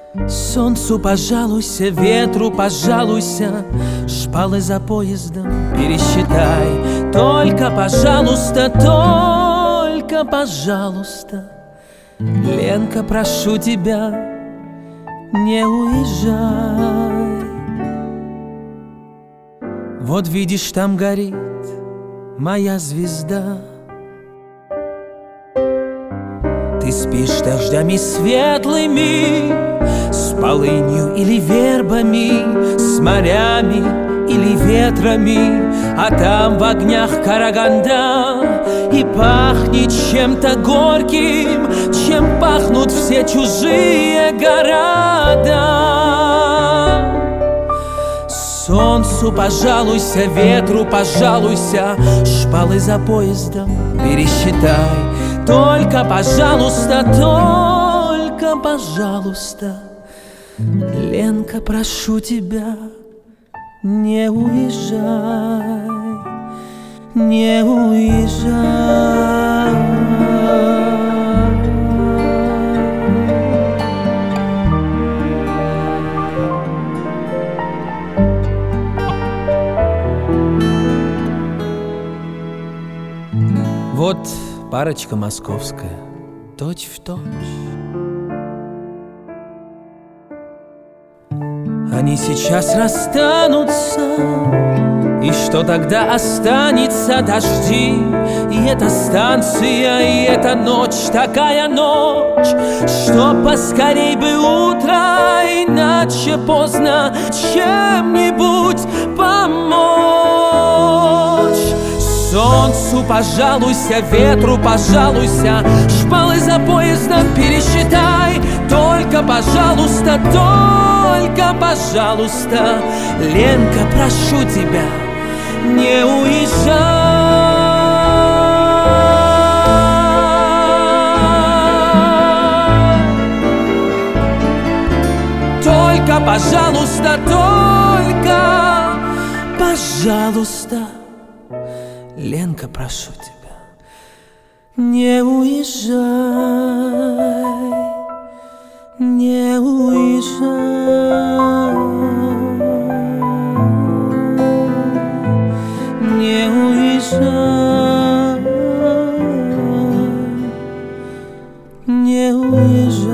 Солнцу пожалуйся, ветру пожалуйся, шпалы за поездом пересчитай. Только, пожалуйста, только, пожалуйста, Ленка, прошу тебя, не уезжай. Вот видишь, там горит моя звезда. Ты спишь дождями светлыми, с полынью или вербами, с морями или ветрами, а там в огнях Караганда. И пахнет чем-то горьким, чем пахнут все чужие города. Солнцу пожалуйся, ветру пожалуйся, шпалы за поездом пересчитай. Только, пожалуйста, только, пожалуйста, Ленка, прошу тебя, не уезжай, не уезжай. Вот парочка московская, точь-в-точь. Они сейчас расстанутся, и что тогда останется? Дожди, и эта станция, и эта ночь, такая ночь, что поскорей бы утро, иначе поздно чем-нибудь помочь. Солнцу пожалуйся, ветру пожалуйся, шпалы за поездом пересчитай. Только, пожалуйста, только, пожалуйста, Ленка, прошу тебя, не уезжай. Только, пожалуйста, только, пожалуйста, Ленка, прошу тебя, не уезжай, не уезжай, не уезжай, не уезжай.